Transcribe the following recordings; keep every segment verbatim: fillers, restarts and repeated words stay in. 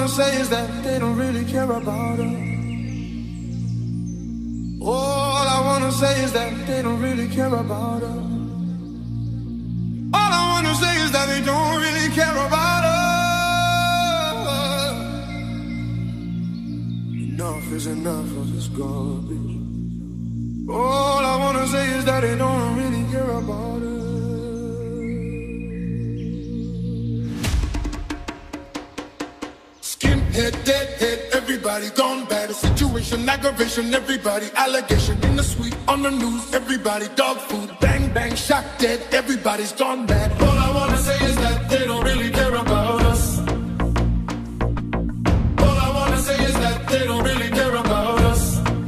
say is that they don't really care about us. All I wanna say is that they don't really care about us. All I wanna say is that they don't really care about us. Enough is enough of this garbage. All I wanna say is that they don't really care about us. Skinhead, deadhead, everybody gone bad. A situation, aggravation, everybody allegation. In the street, on the news, everybody dog food. Bang, bang, shot dead, everybody's gone bad. All I wanna say is that they don't really care about us. All I wanna say is that they don't really care about us.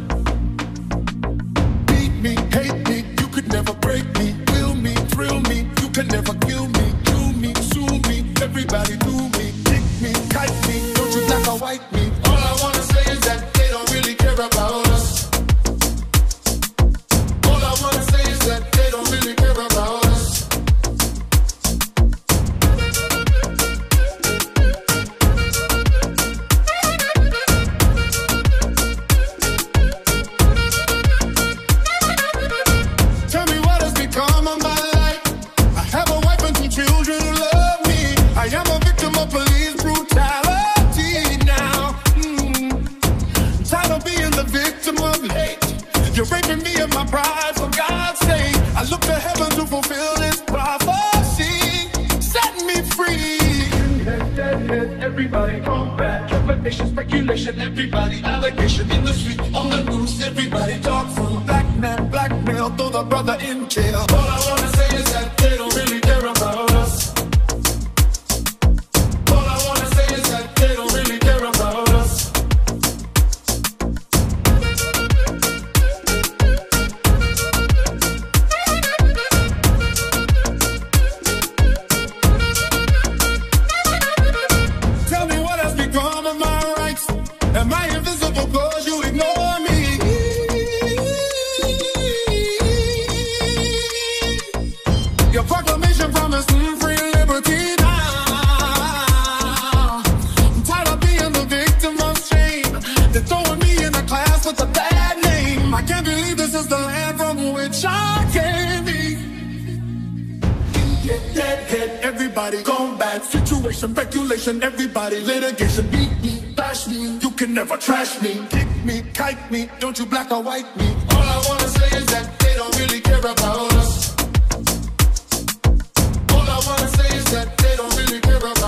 Beat me, hate me, you could never break me. Will me, thrill me, you can never kill me. Do me, sue me, everybody do me. Kick me, kite me, don't you black or white me. All I wanna say is that they don't really care about us. All I wanna say is that they don't really care about us. Tell me what has become of my life. I have a wife and two children who love me. I am a victim of police brutality now. Mm. Tired of being the victim of hate. You're raping me of my pride, for God's sake. I look to heaven to fulfill this prophecy. Set me free. Deadhead, deadhead, everybody come back. Trepidation, speculation, everybody allegation. In the street, on the news, everybody talk food. Black man, blackmail, throw the brother in jail. All I wanna say is that they don't really care about us. All I wanna say is that they don't really care about us. Tell me what has become of my rights. Am I invisible cause you ignore me? Your proclamation promised mm, free liberty now. I'm tired of being the victim of shame. They're throwing me in a class with a bad name. I can't believe this is the land from which I came. Deadhead, everybody gone bad. Situation, speculation, everybody litigation. Beat me, bash me, you can never trash me. Kick me, kite me, don't you black or white me. All I wanna say is that they don't really care about us. All I wanna say is that they don't really care about us.